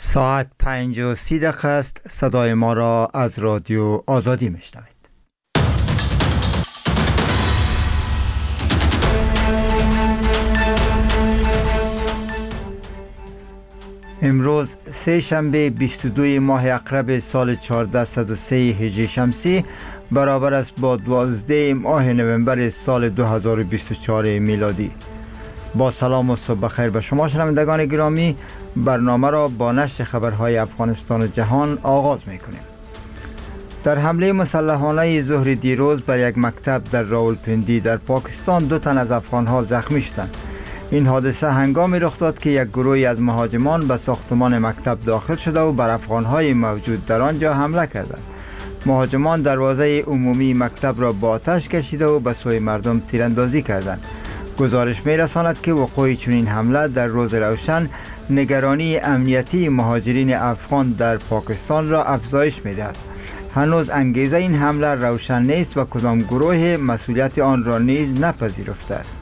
ساعت 5:30 است. صدای ما را از رادیو آزادی میشنوید. امروز سه شنبه 22 ماه اقرب سال 1403 هجری شمسی برابر است با 12 ماه نوامبر سال 2024 میلادی. با سلام و صبح بخیر به شما شنوندگان گرامی، برنامه را با نشر خبرهای افغانستان و جهان آغاز می‌کنیم. در حمله مسلحانه ظهر دیروز بر یک مکتب در راولپنڈی در پاکستان 2 تن از افغان‌ها زخمی شدند. این حادثه هنگامی رخ داد که یک گروهی از مهاجمان به ساختمان مکتب داخل شده و بر افغان‌های موجود در آنجا حمله کردند. مهاجمان دروازه عمومی مکتب را با آتش کشیده و به سوی مردم تیراندازی کردند. گزارش می‌رساند که وقوع چنین حمله در روز روشن نگرانی امنیتی مهاجرین افغان در پاکستان را افزایش می‌دهد. هنوز انگیزه این حمله روشن نیست و کدام گروه مسئولیت آن را نیز نپذیرفته است.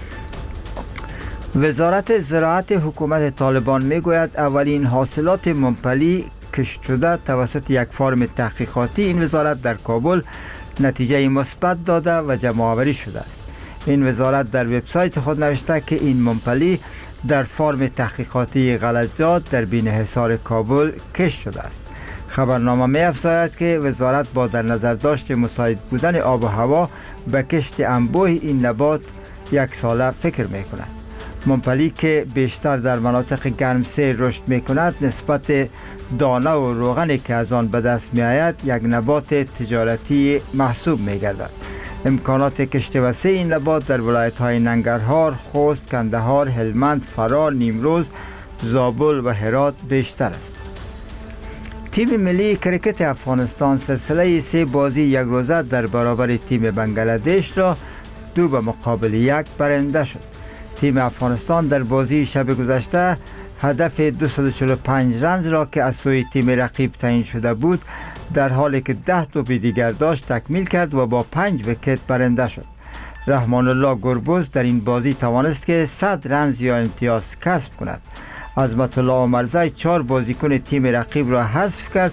وزارت زراعت حکومت طالبان میگوید اولین حاصلات ممپلی کشت شده توسط یک فرم تحقیقاتی این وزارت در کابل نتیجه مثبت داده و جمع آوری شده است. این وزارت در وبسایت خود نوشته که این ممپلی در فرم تحقیقاتی غلطجات در بین‌حصار کابل کشت شده است. خبرنامه می افزاید که وزارت با در نظر داشت مساعد بودن آب و هوا به کشت انبوه این نبات یک ساله فکر می کند. ممپلی که بیشتر در مناطق گرمسیر رشد می کند نسبت دانه و روغنی که از آن به دست می آید یک نبات تجارتی محسوب می گردد. امکانات کشت وسیع این نبات در ولایت‌های ننگرهار، خوست، کندهار، هلمند، فرا، نیمروز، زابل و هرات بیشتر است. تیم ملی کرکت افغانستان سلسله 3 بازی یک روزه در برابر تیم بنگلادش را 2-1 برنده شد. تیم افغانستان در بازی شب گذشته هدف 245 رنز را که از سوی تیم رقیب تعیین شده بود در حالی که 10 توپ دیگر داشت تکمیل کرد و با 5 ویکت برنده شد. رحمان الله گربز در این بازی توانست که 100 رنز یا امتیاز کسب کند. عظمت الله عمرزی 4 بازیکن تیم رقیب را حذف کرد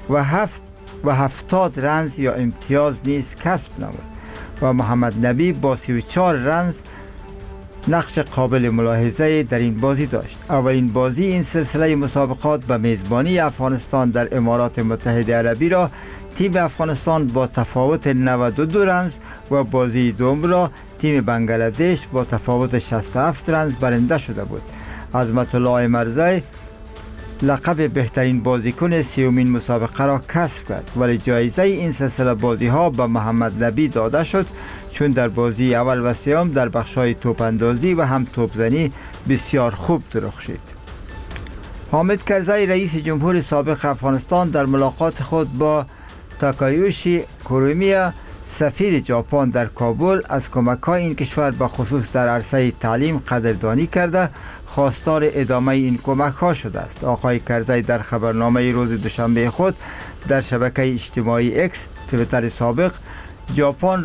و 70 رنز یا امتیاز نیز کسب نمود و محمد نبی با 34 رنز نقش قابل ملاحظه در این بازی داشت. اولین بازی این سلسله مسابقات به میزبانی افغانستان در امارات متحده عربی را تیم افغانستان با تفاوت 92 رنز و بازی دوم را تیم بنگلادش با تفاوت 67 رنز برنده شده بود. عظمت الله عمرزی لقب بهترین بازیکن 30مین مسابقه را کسب کرد، ولی جایزه این سلسله بازی ها به محمد نبی داده شد چون در بازی اول و سوم در بخش‌های توپ اندازی و هم توپزنی بسیار خوب درخشید. حامد کرزی رئیس جمهور سابق افغانستان در ملاقات خود با تاکایوشی کورومییا سفیر ژاپن در کابل از کمک‌های این کشور به خصوص در عرصه تعلیم قدردانی کرده خواستار ادامه این کمک‌ها شده است. آقای کرزی در خبرنامه روز دوشنبه خود در شبکه اجتماعی اکس توییتر سابق ژاپن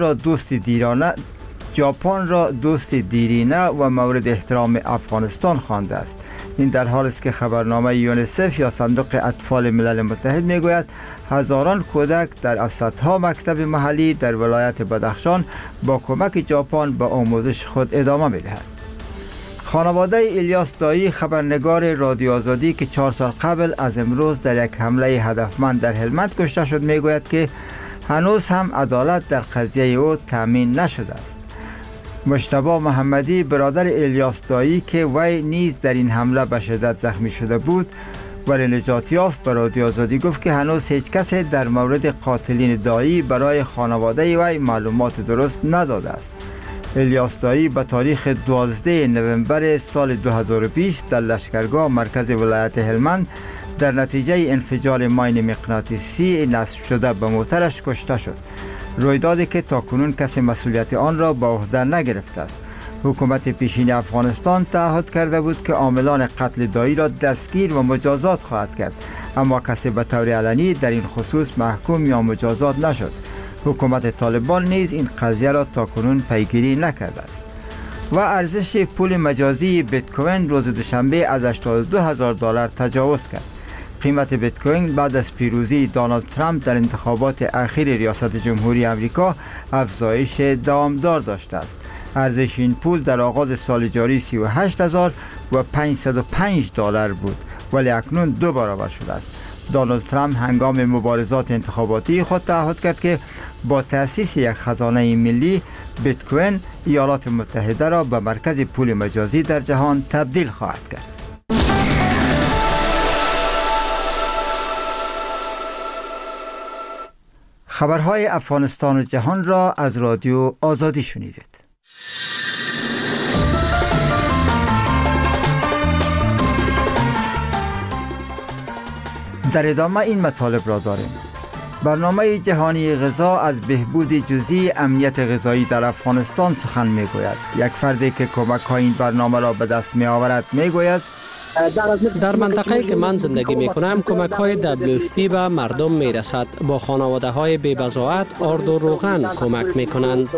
را دوست دیرینه و مورد احترام افغانستان خوانده است. این در حالی است که خبرنامه یونیسف یا صندوق اطفال ملل متحد میگوید هزاران کودک در صدها مکتب محلی در ولایت بدخشان با کمک ژاپن به آموزش خود ادامه میدهد. خانواده الیاس دایی خبرنگار رادیو آزادی که 4 سال قبل از امروز در یک حمله هدفمند در هلمند کشته شد میگوید که هنوز هم عدالت در قضیه او تامین نشده است. مجتبی محمدی برادر الیاس دایی که وی نیز در این حمله به شدت زخمی شده بود ولی نجات یافت به رادیو آزادی گفت که هنوز هیچ کس در مورد قاتلین دایی برای خانواده وی معلومات درست نداده است. الیاس دایی به تاریخ 12 نوامبر سال 2020 در لشکرگاه مرکز ولایت هلمند در نتیجه انفجار ماین مغناطیسی نصب شده به موترش کشته شد. رویدادی که تاکنون کسی مسئولیت آن را به عهده نگرفته است. حکومت پیشین افغانستان تعهد کرده بود که عاملان قتل دایی را دستگیر و مجازات خواهد کرد، اما کسی به طور علنی در این خصوص محکوم یا مجازات نشد. حکومت طالبان نیز این قضیه را تاکنون پیگیری نکرده است. و ارزش پول مجازی بیت کوین روز دوشنبه از $82,000 تجاوز کرد. قیمت بیت کوین بعد از پیروزی دونالد ترامپ در انتخابات اخیر ریاست جمهوری آمریکا افزایش دوامدار داشته است. ارزش این پول در آغاز سال جاری 38,505 دلار بود، ولی اکنون 2 برابر شده است. دونالد ترامپ هنگام مبارزات انتخاباتی خود تعهد کرد که با تأسیس یک خزانه ملی، بیت کوین ایالات متحده را به مرکز پول مجازی در جهان تبدیل خواهد کرد. خبرهای افغانستان و جهان را از رادیو آزادی شنیدید. در ادامه این مطالب را داریم. برنامه جهانی غذا از بهبود جزئی امنیت غذایی در افغانستان سخن میگوید. یک فردی که کمک‌های این برنامه را به دست می‌آورد میگوید در منطقه‌ای که من زندگی می‌کنم کمک‌های WFP به مردم می‌رسد. با خانواده‌های بی‌بضاعت آرد و روغن کمک می‌کنند.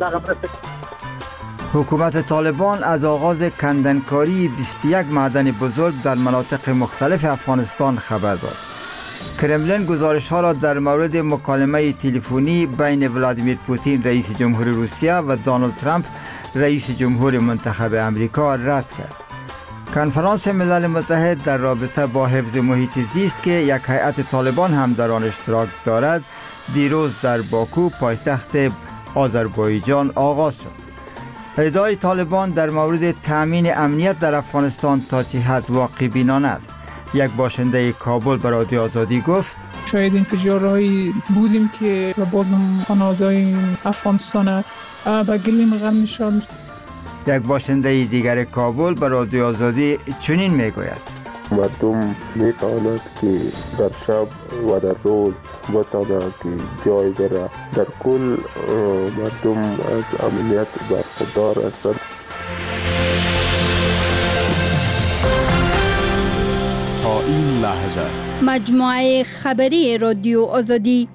حکومت طالبان از آغاز کندنکاری 21 معدن بزرگ در مناطق مختلف افغانستان خبر داد. کرملین گزارش‌ها را در مورد مکالمه تلفنی بین ولادیمیر پوتین رئیس جمهور روسیه و دونالد ترامپ رئیس جمهور منتخب امریکا رد کرد. کنفرانس ملل متحد در رابطه با حفظ محیط زیست که یک هیئت طالبان هم در آن اشتراک دارد، دیروز در باکو پایتخت آذربایجان آغاز شد. ادعای طالبان در مورد تأمین امنیت در افغانستان تا چه حد واقع بینانه است. یک باشنده کابل به رادیو آزادی گفت شاید انفجارهایی بودیم که بازم خانواده‌های افغانستان به گلیم غم می‌شد. یک باشنده دیگر کابل به رادیو آزادی چنین میگوید مردم میتواند که در شب و در روز بتواند که جای بره. در کل مردم از امنیت برخوردار هستند. تا این لحظه مجموعه خبری رادیو آزادی.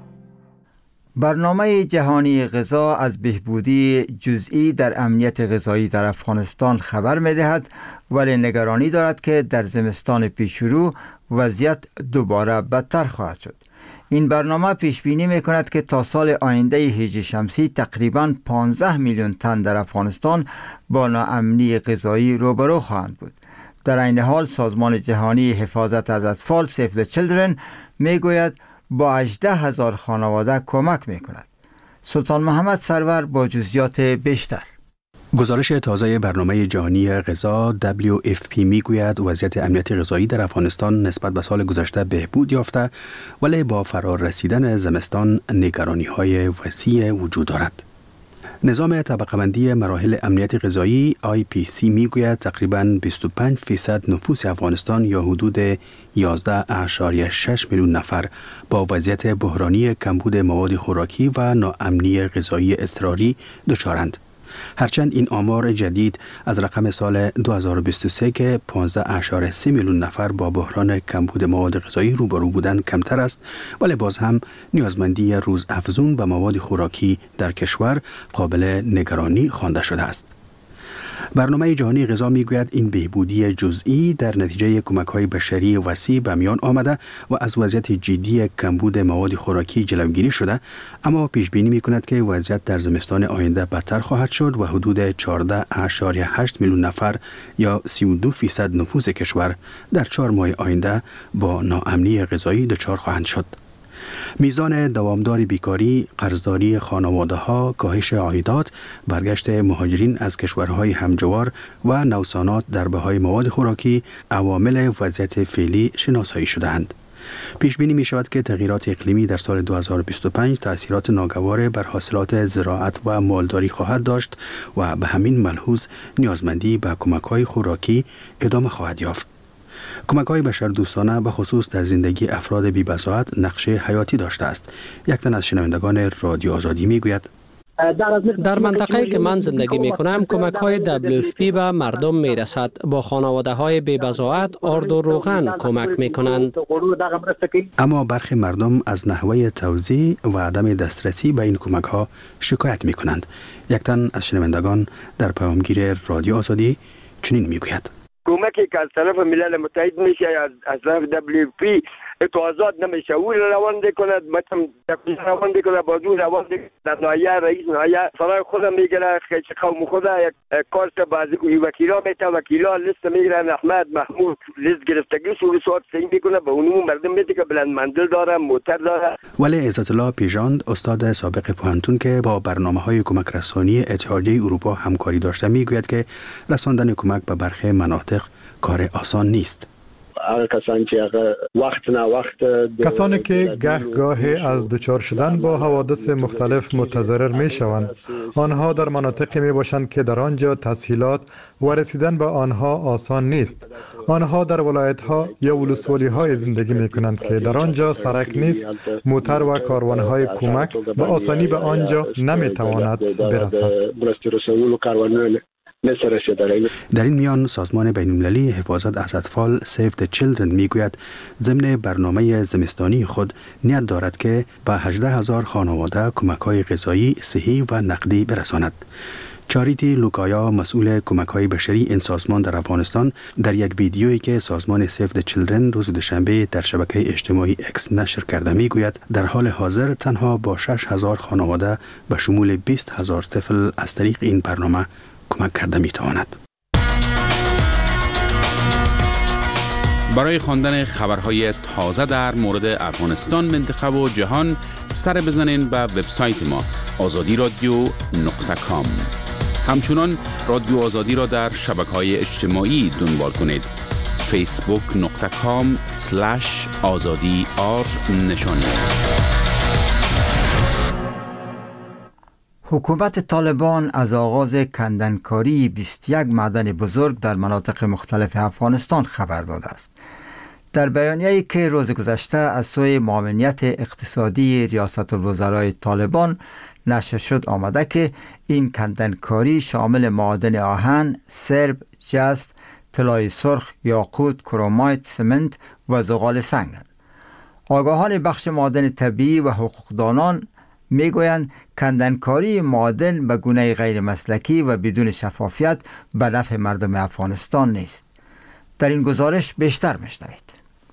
برنامه جهانی غذا از بهبودی جزئی در امنیت غذایی در افغانستان خبر می‌دهد، ولی نگرانی دارد که در زمستان پیشرو وضعیت دوباره بدتر خواهد شد. این برنامه پیش بینی می‌کند که تا سال آینده هجری شمسی تقریباً 15 میلیون تن در افغانستان با ناامنی غذایی روبرو خواهند بود. در این حال سازمان جهانی حفاظت از اطفال Save the Children میگوید با 18,000 خانواده کمک میکند. سلطان محمد سرور با جزئیات بیشتر. گزارش تازه برنامه جهانی غذا WFP میگوید وضعیت امنیت غذایی در افغانستان نسبت به سال گذشته بهبود یافته، ولی با فرار رسیدن زمستان نگرانی‌های وسیع وجود دارد. نظام طبقه‌بندی مراحل امنیت غذایی IPC میگوید تقریباً 25% نفوس افغانستان یا حدود 11.6 میلیون نفر با وضعیت بحرانی کمبود مواد خوراکی و ناامنی غذایی اضطراری دچارند. هرچند این آمار جدید از رقم سال 2023 که 15.3 میلیون نفر با بحران کمبود مواد غذایی روبرو بودند کمتر است، ولی باز هم نیازمندی روزافزون به مواد خوراکی در کشور قابل نگرانی خوانده شده است. برنامه جهانی غذا میگوید این بهبودی جزئی در نتیجه کمک‌های بشری وسیع به میان آمده و از وضعیت جدی کمبود مواد خوراکی جلوگیری شده، اما پیش بینی می‌کند که وضعیت در زمستان آینده بدتر خواهد شد و حدود 14.8 میلیون نفر یا 32% نفوس کشور در 4 ماه آینده با ناامنی غذایی دچار خواهند شد. میزان دوامدار بیکاری، قرضداری خانواده‌ها، کاهش عایدات، برگشت مهاجرین از کشورهای همجوار و نوسانات در بهای مواد خوراکی عوامل وضعیت فعلی شناسایی شده‌اند. پیش بینی می شود که تغییرات اقلیمی در سال 2025 تأثیرات ناگوار بر حاصلات زراعت و مالداری خواهد داشت و به همین ملحوظ نیازمندی به کمک‌های خوراکی ادامه خواهد یافت. کمک‌های بشردوستانه به خصوص در زندگی افراد بی‌بضاعت نقش حیاتی داشته است. یک تن از شنوندگان رادیو آزادی میگوید در منطقه‌ای که من زندگی می‌کنم کمک‌های WFP به مردم می‌رسد. با خانواده‌های بی‌بضاعت آرد و روغن کمک می‌کنند. اما برخی مردم از نحوه توزیع و عدم دسترسی به این کمک‌ها شکایت می‌کنند. یک تن از شنوندگان در پیامگیر رادیو آزادی چنین میگوید کمکی که از طرف ملل متحد میشه از طرف WFP اتوازات نمیشه او روان کند مثلا روان کند بازو روان در نایه رئیس نایه سرای خودم میگره که قوم خود یک کارس بعضی وکیلا میتا وکیلا لیست میگیرن احمد محمود لیست گرفتگی سوری سوات سین میکنه به اونمون مردم میده که بلند منزل داره موتر داره. ولی عزت الله پیژاند استاد سابق پوهنتون که با برنامه‌های کمک رسانی اتحادیه اروپا همکاری داشته میگوید که رساندن کمک به برخی مناطق کار آسان نیست. کسانی که گاه از دچار شدن با حوادث مختلف متضرر می شوند، آنها در مناطقی می باشند که در آنجا تسهیلات و رسیدن به آنها آسان نیست. آنها در ولایت ها یا ولسوالی های زندگی می کنند که در آنجا سرک نیست، موتر و کاروان های کمک به آسانی به آنجا نمی تواند برسد. در این میان سازمان بین‌المللی حفاظت از اطفال Save the Children میگوید ضمن برنامه زمستانی خود نیت دارد که به 18,000 خانواده کمک‌های غذایی، صحی و نقدی برساند. چاریتی لوکایا مسئول کمک‌های بشری این سازمان در افغانستان در یک ویدیویی که سازمان Save the Children روز دوشنبه در شبکه اجتماعی اکس نشر کرده میگوید در حال حاضر تنها با 6,000 خانواده به شمول 20,000 طفل از طریق این برنامه کمک کرده میتواند. برای خواندن خبرهای تازه در مورد افغانستان، منطقه و جهان سر بزنین به وبسایت ما azadiradio.com. همچنان رادیو آزادی را در شبکه‌های اجتماعی دنبال کنید. facebook.com/azadi_r نشانی است. حکومت طالبان از آغاز کندنکاری 21 معدن بزرگ در مناطق مختلف افغانستان خبر داده است. در بیانیه‌ای که روز گذشته از سوی معاونیت اقتصادی ریاست الوزرای طالبان نشر شد آمده که این کندنکاری شامل معادن آهن، سرب، جست، طلای سرخ، یاقوت، کرومایت، سمنت و زغال سنگ. آگاهان بخش معادن طبیعی و حقوقدانان میگویند کندنکاری معادن به گونه غیر مسلکی و بدون شفافیت به نفع مردم افغانستان نیست. در این گزارش بیشتر میشنوید.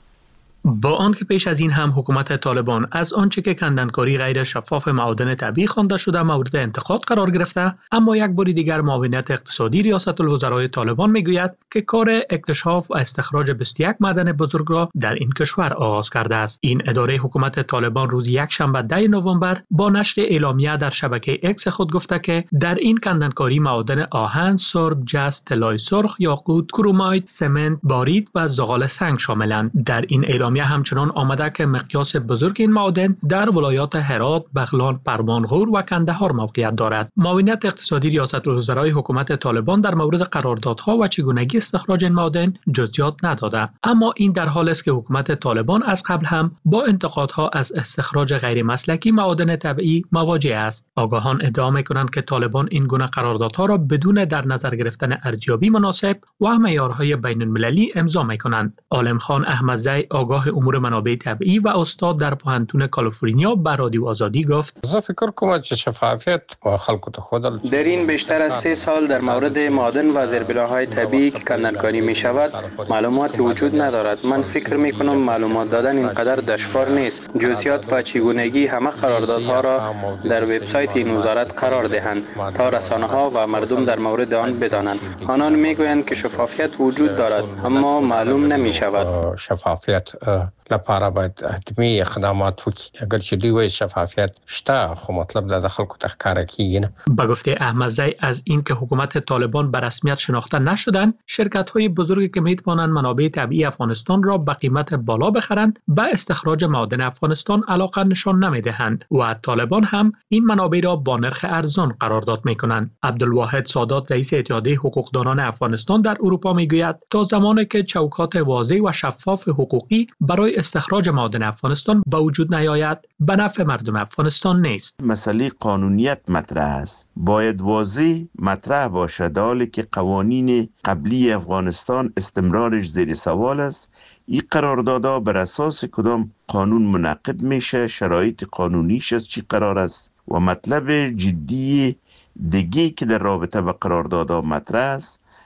با آنکه پیش از این هم حکومت طالبان از آنچه که کندنکاری غیر شفاف معادن طبیعی خوانده شده مورد انتقاد قرار گرفته، اما یک بار دیگر معاونیت اقتصادی ریاست الوزرای طالبان میگوید که کار اکتشاف و استخراج 21 معدن بزرگ را در این کشور آغاز کرده است. این اداره حکومت طالبان روز یکشنبه 10 نوامبر با نشر اعلامیه در شبکه اکس خود گفته که در این کندنکاری معادن آهن، سرب، جست، طلای سرخ، یاقوت، کرومایت، سمنت، بارید و زغال سنگ شاملند. در این اعلامیه همچنان آمده که مقیاس بزرگ این معادن در ولایات هرات، بغلان، پروان غور و کندهار موقعیت دارد. معاونیت اقتصادی ریاست الوزرای حکومت طالبان در مورد قراردادها و چگونگی استخراج این معادن جزئیات نداده، اما این در حال است که حکومت طالبان از قبل هم با انتقادها از استخراج غیر مسلکی معادن طبیعی مواجه است. آگاهان ادعا می‌کنند که طالبان این گونه قراردادها را بدون در نظر گرفتن ارزیابی مناسب و معیارهای بین‌المللی امضا می‌کنند. عالم خان احمدزی آگاه امور منابع طبیعی و استاد در پوهنتون کالیفرنیا به رادیو آزادی گفت: فکر کنم که شفافیت و خلق خود در این بیشتر از 3 سال در مورد معادن و زیربناهای طبیعی که کندنکاری می شود معلومات وجود ندارد. من فکر می کنم معلومات دادن اینقدر دشوار نیست. جزئیات و چگونگی همه قراردادها را در وبسایت این وزارت قرار دهند تا رسانه‌ها و مردم در مورد آن بدانند. آنان میگویند که شفافیت وجود دارد اما معلوم نمی شود. شفافیت لپاره باید حتمی اقدامات وکړي. اگر چې دوی وایي شفافیت شته خو مطلب د خلکو ته ښکاره کیږي نه. به گفته احمدزی از اینکه حکومت طالبان به رسمیت شناخته نشدند، شرکت‌های بزرگی که می‌توانند منابع طبیعی افغانستان را به قیمت بالا بخرند به استخراج معادن افغانستان علاقه نشان نمی‌دهند و طالبان هم این منابع را با نرخ ارزان قرارداد می‌کنند. عبدالواحد سادات رئیس اتحادیه حقوقدانان افغانستان در اروپا می‌گوید تا زمانی که چوکات واضح و شفاف حقوقی برای استخراج معادن افغانستان به وجود نیاید به نفع مردم افغانستان نیست. مسئله قانونیت مطرح است. باید واضح مطرح باشد، حالی که قوانین قبلی افغانستان استمرارش زیر سوال است. این قراردادها بر اساس کدام قانون منعقد میشه، شرایط قانونیش از چی قرار است و مطلب جدی دیگه که در رابطه با قراردادها مطرح است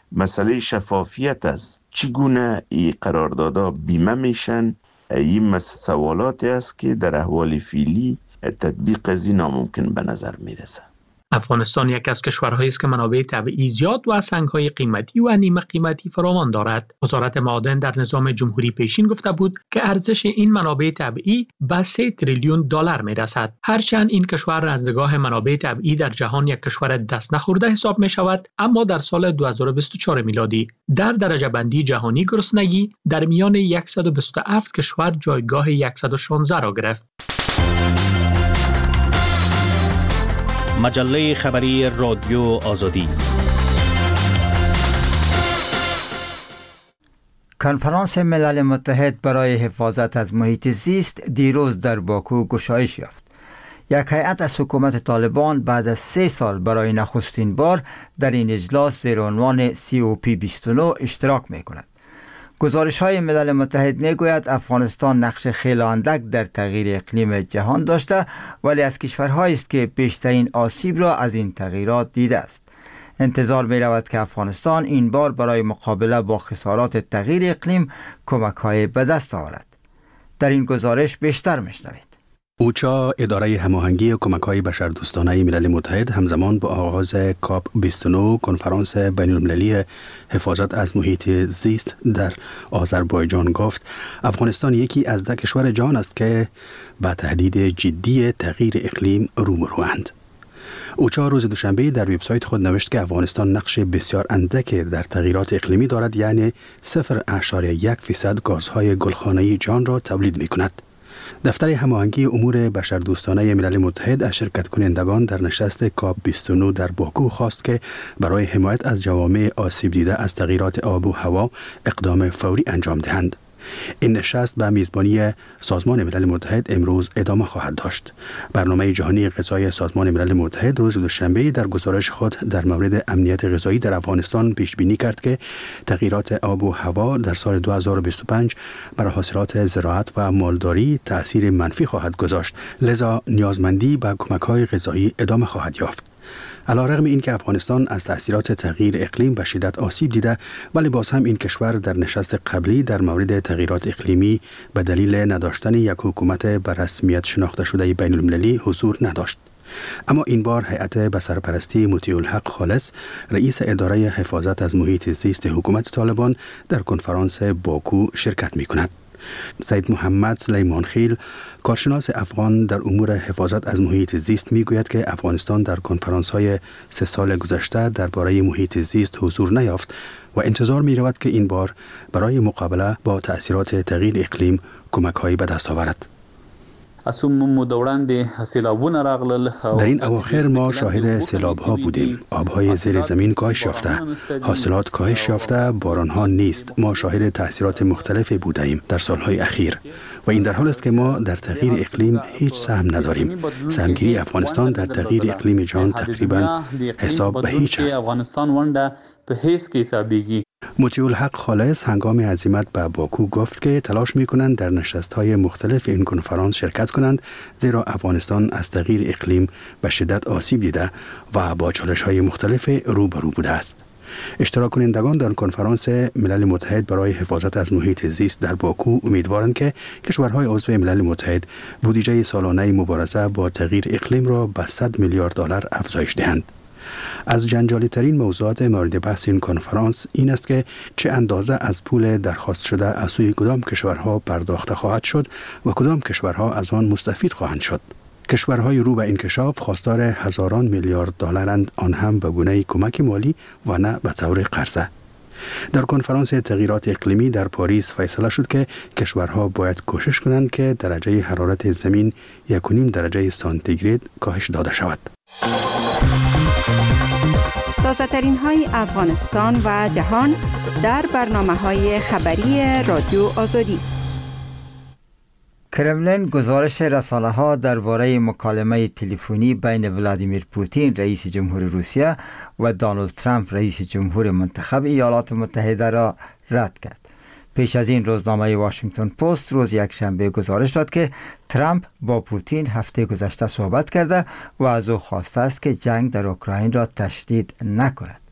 مسئله شفافیت است. چگونه این قراردادها بیمه میشن؟ این سوالاتی است که در احوال فعلی تطبیق از این ناممکن به نظر میرسه. افغانستان یک از کشورهایی است که منابع طبیعی زیاد و سنگ‌های قیمتی و نیمه قیمتی فراوان دارد. وزارت معادن در نظام جمهوری پیشین گفته بود که ارزش این منابع طبیعی به 3 تریلیون دلار میرسد. هرچند این کشور از نگاه منابع طبیعی در جهان یک کشور دست نخورده حساب می شود، اما در سال 2024 میلادی در درجه بندی جهانی گرسنگی در میان 127 کشور جایگاه 116 را گرفت. مجله خبری رادیو آزادی. کنفرانس ملل متحد برای حفاظت از محیط زیست دیروز در باکو گشایش یافت. یک هیئت از حکومت طالبان بعد از 3 سال برای نخستین بار در این اجلاس زیر عنوان COP29 اشتراک می کند. گزارش های ملل متحد می گوید افغانستان نقش خیلی اندک در تغییر اقلیم جهان داشته، ولی از کشورهایی است که بیشترین آسیب را از این تغییرات دیده است. انتظار می رود که افغانستان این بار برای مقابله با خسارات تغییر اقلیم کمک های به دست آورد. در این گزارش بیشتر میشنوید. اوچا، اداره هماهنگی کمک‌های بشردوستانه ملل متحد، همزمان با آغاز کاپ 29 کنفرانس بین‌المللی حفاظت از محیط زیست در آذربایجان گفت افغانستان یکی از 10 کشور جهان است که با تهدید جدی تغییر اقلیم روبروند. اوچا روز دوشنبه در وبسایت خود نوشت که افغانستان نقش بسیار اندک در تغییرات اقلیمی دارد، یعنی 0.1% گازهای گلخانه‌ای جهان را تولید می‌کند. دفتر هماهنگی امور بشردوستانه ملل متحد از شرکت کنندگان در نشست کاپ 29 در باکو خواست که برای حمایت از جوامع آسیب دیده از تغییرات آب و هوا اقدام فوری انجام دهند. این نشست به میزبانی سازمان ملل متحد امروز ادامه خواهد داشت. برنامه جهانی غذایی سازمان ملل متحد روز دوشنبه در گزارش خود در مورد امنیت غذایی در افغانستان پیش بینی کرد که تغییرات آب و هوا در سال 2025 بر حاصلات زراعت و مالداری تأثیر منفی خواهد گذاشت، لذا نیازمندی به کمک‌های غذایی ادامه خواهد یافت. علیرغم اینکه افغانستان از تأثیرات تغییر اقلیم به شدت آسیب دیده، ولی باز هم این کشور در نشست قبلی در مورد تغییرات اقلیمی به دلیل نداشتن یک حکومت به رسمیت شناخته شده بین المللی حضور نداشت. اما این بار هیئت به سرپرستی مطیع الحق خالص، رئیس اداره حفاظت از محیط زیست حکومت طالبان، در کنفرانس باکو شرکت می کند. سید محمد سلیمان خیل، کارشناس افغان در امور حفاظت از محیط زیست، میگوید که افغانستان در کنفرانس‌های 3 سال گذشته درباره محیط زیست حضور نیافت و انتظار می‌رود که این بار برای مقابله با تأثیرات تغییر اقلیم کمک‌هایی به دست آورد. در این اواخر ما شاهد سیلاب‌ها بودیم. آب‌های زیر زمین کاهش یافته، حاصلات کاهش یافته، باران‌ها نیست. ما شاهد تأثیرات مختلفی بودیم در سال‌های اخیر و این در حال است که ما در تغییر اقلیم هیچ سهم نداریم. سهمگیری افغانستان در تغییر اقلیم جهان تقریباً حساب به هیچ است. مطیع الحق خالص هنگام عزیمت به باکو گفت که تلاش می‌کنند در نشست‌های مختلف این کنفرانس شرکت کنند، زیرا افغانستان از تغییر اقلیم به شدت آسیب دیده و با چالش‌های مختلف روبرو بوده است. اشتراک کنندگان در کنفرانس ملل متحد برای حفاظت از محیط زیست در باکو امیدوارند که کشورهای عضو ملل متحد بودجه سالانه مبارزه با تغییر اقلیم را به 100 میلیارد دلار افزایش دهند. از جنجالی ترین موضوعات مورد بحث این کنفرانس این است که چه اندازه از پول درخواست شده از سوی کدام کشورها پرداخته خواهد شد و کدام کشورها از آن مستفید خواهند شد. کشورهای رو به انکشاف خواستار هزاران میلیارد دلارند، آن هم به گونه کمک مالی و نه به طور قرضه. در کنفرانس تغییرات اقلیمی در پاریس فیصله شد که کشورها باید کوشش کنند که درجه حرارت زمین 1.5 درجه سانتیگراد کاهش داده شود. تازه ترین های افغانستان و جهان در برنامه‌های خبری رادیو آزادی. کرملین گزارش رسانه‌ها درباره مکالمه تلفنی بین ولادیمیر پوتین رئیس جمهور روسیه و دونالد ترامپ رئیس جمهور منتخب ایالات متحده را رد کرد. پیش از این روزنامه واشنگتن پست روز یکشنبه گزارش داد که ترامپ با پوتین هفته گذشته صحبت کرده و از او خواسته است که جنگ در اوکراین را تشدید نکند.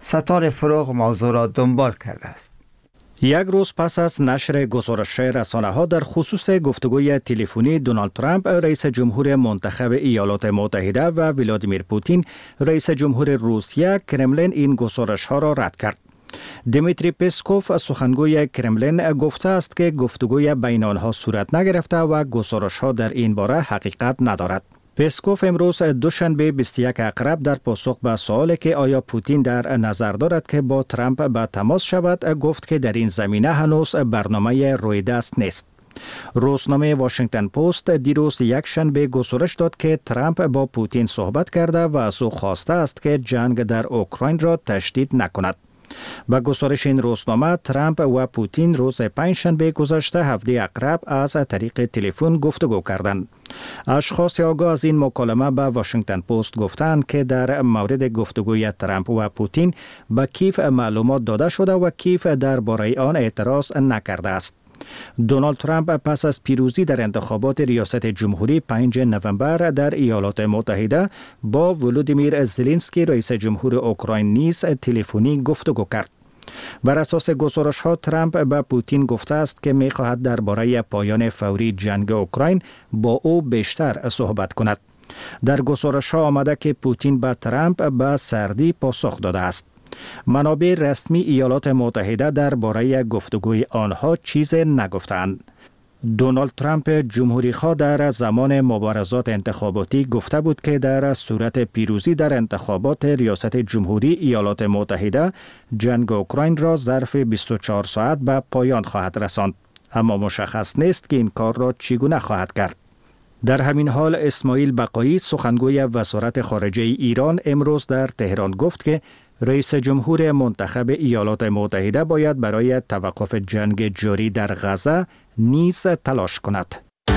ستار فروغ موضوع را دنبال کرده است. یک روز پس از نشر گزارش رسانه‌ها در خصوص گفتگوی تلفنی دونالد ترامپ رئیس جمهور منتخب ایالات متحده و ولادیمیر پوتین رئیس جمهور روسیه، کرملین این گزارش‌ها را رد کرد. دیمیتری پسکوف سخنگوی کرملین گفته است که گفتگوی بین آنها صورت نگرفته و گزارش‌ها در این باره حقیقت ندارد. پسکوف امروز دوشنبه 21 اقرب در پاسخ به سوالی که آیا پوتین در نظر دارد که با ترامپ به تماس شود گفت که در این زمینه هنوز برنامه روی دست نیست. روزنامه واشنگتن پست دیروز یک شنبه گزارش داد که ترامپ با پوتین صحبت کرده و از او خواسته است که جنگ در اوکراین را تشدید نکند. با گزارش این روزنامه، ترامپ و پوتین روز پنجشنبه گذشته هفته اقرب از طریق تلفن گفتگو کردند. اشخاص آگاه از این مکالمه به واشنگتن پست گفتند که در مورد گفتگوی ترامپ و پوتین به کیف معلومات داده شده و کیف درباره آن اعتراض نکرده است. دونالد ترامپ پس از پیروزی در انتخابات ریاست جمهوری 5 نوامبر در ایالات متحده با ولودیمیر زلنسکی رئیس جمهور اوکراین نیز تلفنی گفتگو کرد. بر اساس گزارش‌ها ترامپ به پوتین گفته است که می‌خواهد درباره پایان فوری جنگ اوکراین با او بیشتر صحبت کند. در گزارش‌ها آمده که پوتین به ترامپ به سردی پاسخ داده است. منابع رسمی ایالات متحده درباره گفتگوی آنها چیز نگفتند. دونالد ترامپ جمهوری‌خواه در زمان مبارزات انتخاباتی گفته بود که در صورت پیروزی در انتخابات ریاست جمهوری ایالات متحده جنگ اوکراین را ظرف 24 ساعت به پایان خواهد رساند، اما مشخص نیست که این کار را چگونه خواهد کرد. در همین حال اسماعیل بقایی سخنگوی وزارت خارجه ایران امروز در تهران گفت که رئیس جمهور منتخب ایالات متحده باید برای توقف جنگ جاری در غزه نیز تلاش کند.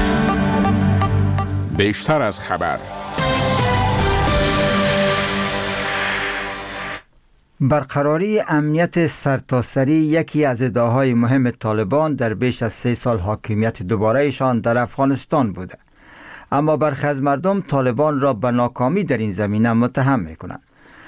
بیشتر از خبر. برقراری امنیت سرتاسری یکی از ادعاهای مهم طالبان در بیش از 3 سال حاکمیت دوباره‌شان در افغانستان بوده. اما برخی از مردم طالبان را به ناکامی در این زمینه متهم می‌کنند.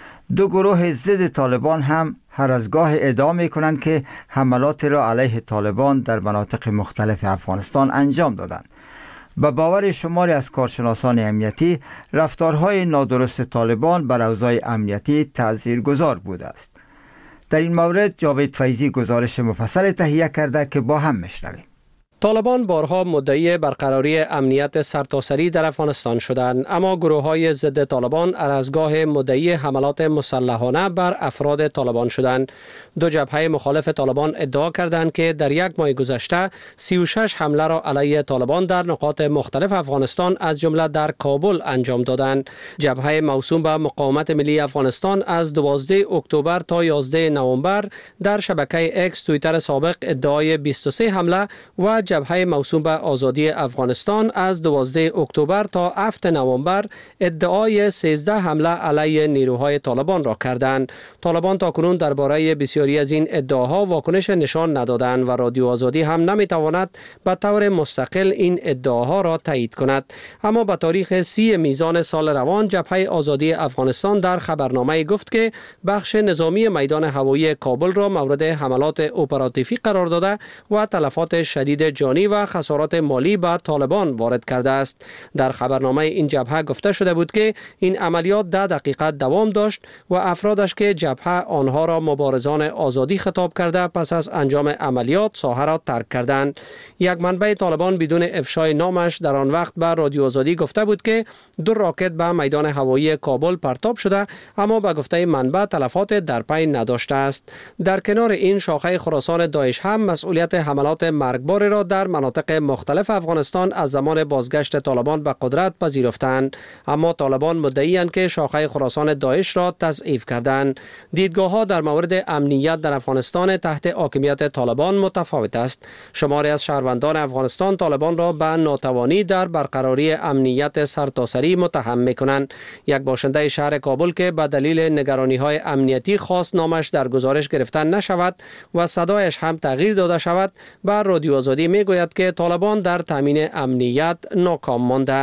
دو گروه ضد طالبان هم هر از گاه ادعا می‌کنند که حملات را علیه طالبان در مناطق مختلف افغانستان انجام دادند. به باور شماری از کارشناسان امنیتی، رفتارهای نادرست طالبان بر اوضاع امنیتی تأثیرگذار بوده است. در این مورد جاوید فیضی گزارش مفصل تهیه کرده که با هم میشنویم. طالبان بارها مدعی برقراری امنیت سرتاسری در افغانستان شدند، اما گروه‌های ضد طالبان هر از گاه مدعی حملات مسلحانه بر افراد طالبان شدند. دو جبهه مخالف طالبان ادعا کردند که در یک ماه گذشته 36 حمله را علیه طالبان در نقاط مختلف افغانستان از جمله در کابل انجام دادند. جبهه موسوم به مقاومت ملی افغانستان از 12 اکتبر تا 11 نوامبر در شبکه اکس توییتر سابق ادعای 23 حمله و جبهه موسوم به آزادی افغانستان از 12 اکتبر تا 7 نوامبر ادعای 13 حمله علیه نیروهای طالبان را کردند. طالبان تاکنون درباره بسیاری از این ادعاها واکنش نشان ندادند و رادیو آزادی هم نمیتواند به طور مستقل این ادعاها را تایید کند. اما به تاریخ 30 میزان سال روان جبهه آزادی افغانستان در خبرنامه گفت که بخش نظامی میدان هوایی کابل را مورد حملات اپراتیوی قرار داده و تلفات شدید جانی و خسارات مالی به طالبان وارد کرده است. در خبرنامه این جبهه گفته شده بود که این عملیات 10 دقیقه دوام داشت و افرادش که جبهه آنها را مبارزان آزادی خطاب کرده پس از انجام عملیات ساحه را ترک کردند. یک منبع طالبان بدون افشای نامش در آن وقت به رادیو آزادی گفته بود که 2 راکت به میدان هوایی کابل پرتاب شده، اما به گفته منبع تلفات در پی نداشته است. در کنار این شاخه خراسان داعش هم مسئولیت حملات مرگبار را در مناطق مختلف افغانستان از زمان بازگشت طالبان به قدرت پذیرفتند، اما طالبان مدعی‌اند که شاخه خراسان داعش را تضعیف کردند. دیدگاه‌ها در مورد امنیت در افغانستان تحت حاکمیت طالبان متفاوت است. شماری از شهروندان افغانستان طالبان را به ناتوانی در برقراری امنیت سرتاسری متهم می‌کنند. یک باشنده شهر کابل که به دلیل نگرانی‌های امنیتی خواست نامش در گزارش گرفته نشود و صدایش هم تغییر داده شود، به رادیو آزادی میگوید که طالبان در تامین امنیت ناکام ماندند.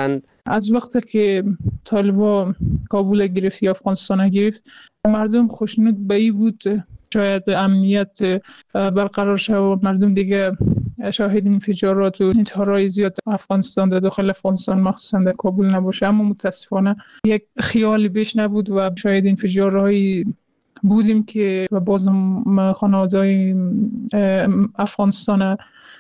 از وقتی که طالبان کابل گرفت یا افغانستان گرفت، مردم خوشنود به این بود شاید امنیت برقرار شد و مردم دیگه شاهد انفجارات و انتحارهای زیاد افغانستان در داخل افغانستان مخصوصا در کابل نباشه. اما متاسفانه یک خیال بیش نبود و شاید انفجارهای بودیم که بازم خانواده‌های افغانستان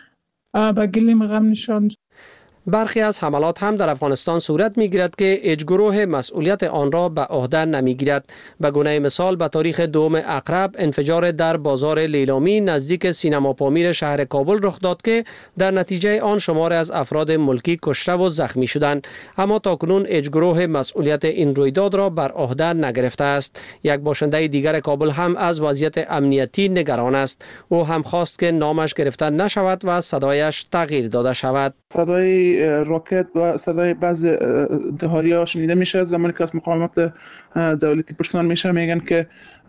به گلیم غم نشاند. برخی از حملات هم در افغانستان صورت می‌گیرد که هیچ گروه مسئولیت آن را به عهده نمی‌گیرد. به گونه مثال به تاریخ 2 اقرب انفجار در بازار لیلامی نزدیک سینما پامیر شهر کابل رخ داد که در نتیجه آن شماری از افراد ملکی کشته و زخمی شدند، اما تاکنون هیچ گروه مسئولیت این رویداد را بر عهده نگرفته است. یک باشنده دیگر کابل هم از وضعیت امنیتی نگران است. او هم خواست که نامش گرفته نشود و صدایش تغییر داده شود. صدای راکت و صدای بعض دهاری‌ها شنیده میشه زمانی که از مقامات دولتی پرسنل میشه، میگن که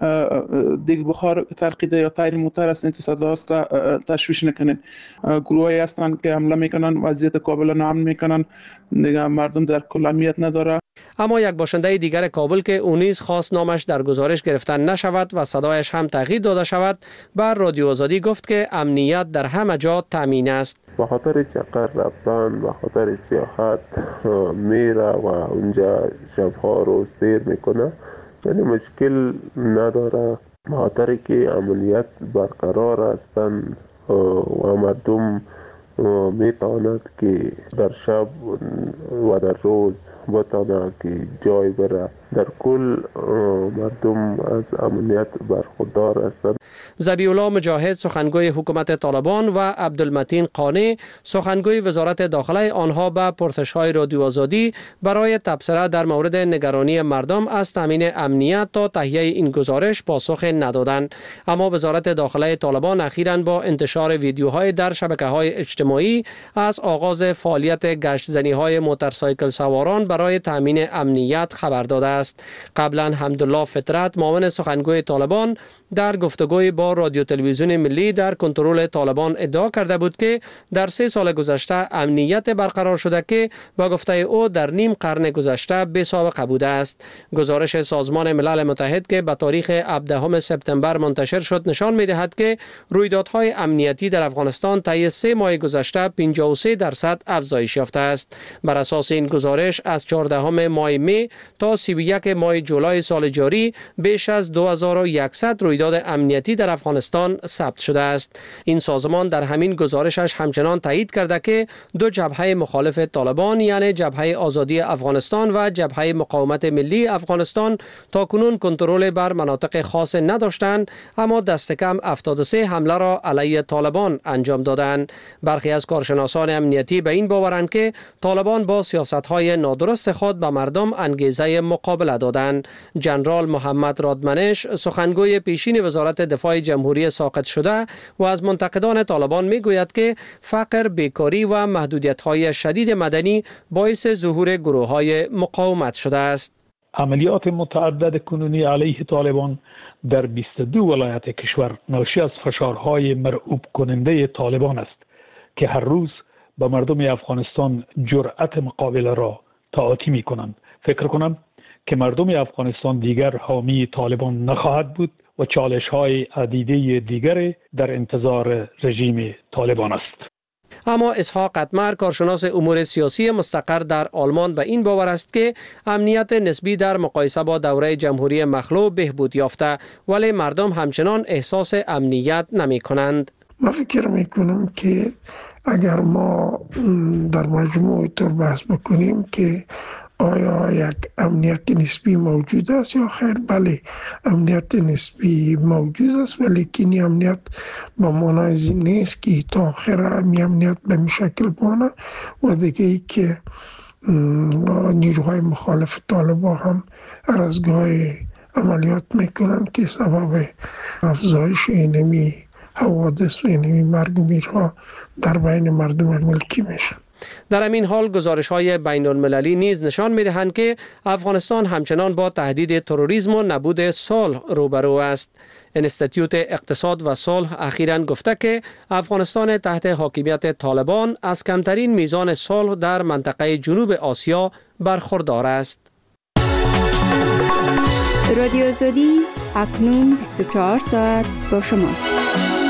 دیگ بخار ترقیده یا تایر موتر است، این صدا است، تشویش نکنین. گروهی هستند که حمله میکنن، وضعیت کابل نامن میکنن، دیگه مردم در کل امنیت نداره. اما یک باشنده دیگر کابل که او نیز خواست نامش در گزارش گرفتن نشود و صدایش هم تغییر داده شود، بر رادیو آزادی گفت که امنیت در همه جا تامین است. به خاطر چقدر رفتن، به خاطر سیاحت میره و اونجا شبها روز دیر میکنه، یعنی مشکل نداره، به خاطر که امنیت برقرار هستن و مردم میتواند که در شب و در روز بتواند که جای بره. در کل مردم از امنیت برخوردار هستند. ذبیح‌الله مجاهد سخنگوی حکومت طالبان و عبدالمتین قانی سخنگوی وزارت داخله آنها به پرسش‌های رادیو آزادی برای تبصره در مورد نگرانی مردم از تامین امنیت تا تهیه این گزارش پاسخ ندادند. اما وزارت داخله طالبان اخیراً با انتشار ویدیوهای در شبکه‌های اجتماعی از آغاز فعالیت گشت‌زنی‌های موتورسایکل سواران برای تامین امنیت خبر داده است. قبلا حمدالله فطرت معاون سخنگوی طالبان در گفتگوی با رادیو تلویزیون ملی در کنترل طالبان ادعا کرده بود که در 3 سال گذشته امنیت برقرار شده که با گفته او در نیم قرن گذشته بی سابقه بوده است. گزارش سازمان ملل متحد که به تاریخ 17 سپتامبر منتشر شد نشان می‌دهد که رویدادهای امنیتی در افغانستان طی 3 ماه گذشته 53% افزایش یافته است. بر اساس این گزارش از 14 ماه می تا 31 ماه جولای سال جاری بیش از 2100 رویداد امنیتی در افغانستان ثبت شده است. این سازمان در همین گزارشش همچنان تایید کرده که 2 جبهه مخالف طالبان یعنی جبهه آزادی افغانستان و جبهه مقاومت ملی افغانستان تاکنون کنترل بر مناطق خاص نداشتند، اما دست کم 73 حمله را علیه طالبان انجام دادند. برخی از کارشناسان امنیتی به این باورند که طالبان با سیاست‌های نادرست خود به مردم انگیزه مقابله دادند. جنرال محمد رادمنش سخنگوی پیشین وزارت دفاع جمهوری ساقط شده و از منتقدان طالبان میگوید که فقر، بیکاری و محدودیت‌های شدید مدنی باعث ظهور گروه‌های مقاومت شده است. عملیات متعدد کنونی علیه طالبان در 22 ولایت کشور ناشی از فشارهای مرعوب کننده طالبان است که هر روز به مردم افغانستان جرأت مقابله را تعاطی می کنند. فکر کنم که مردم افغانستان دیگر حامی طالبان نخواهد بود و چالش‌های عدیده دیگر در انتظار رژیم طالبان است. اما اسحاق قطمر کارشناس امور سیاسی مستقر در آلمان به این باور است که امنیت نسبی در مقایسه با دوره جمهوری مخلوع بهبود یافته، ولی مردم همچنان احساس امنیت نمی کنند. من فکر می کنم که اگر ما در مجموع طور بحث بکنیم که آیا یک امنیت نسبی موجود است یا خیر، بله امنیت نسبی موجود است، ولی این امنیت به معنای نیست که تا آخر امنیت به این شکل بانه و دیگه ای که نیروهای مخالف طالبان هم هر از گاهی عملیات میکنن که سبب افزایش اینمی حوادث و اینمی مرگ و میرها در بین مردم ملکی میشن. در همین حال گزارش‌های بین‌المللی نیز نشان می‌دهند که افغانستان همچنان با تهدید تروریسم و نبود صلح روبرو است. انستیتوت اقتصاد و صلح اخیراً گفته که افغانستان تحت حاکمیت طالبان از کمترین میزان صلح در منطقه جنوب آسیا برخوردار است. رادیو آزادی اکنون 24 ساعت با شماست.